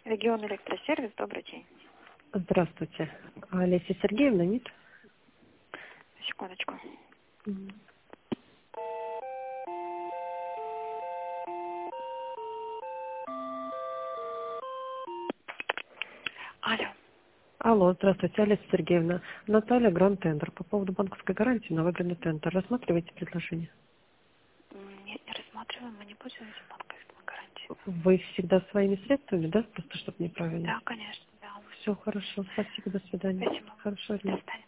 Регион электросервис, добрый день. Здравствуйте. Олеся Сергеевна, нет? Секундочку. Мгм. Алло. Алло, здравствуйте, Олеся Сергеевна. Наталья, Гранд Тендер. По поводу банковской гарантии на выгодный тендер. Рассматриваете предложение? Нет, не рассматриваем, мы не пользуемся банковской гарантией. Вы всегда своими средствами, да? Просто чтобы неправильно. Да, конечно, да. Все хорошо. Спасибо, до свидания. Спасибо. Хорошего До дня. свидания.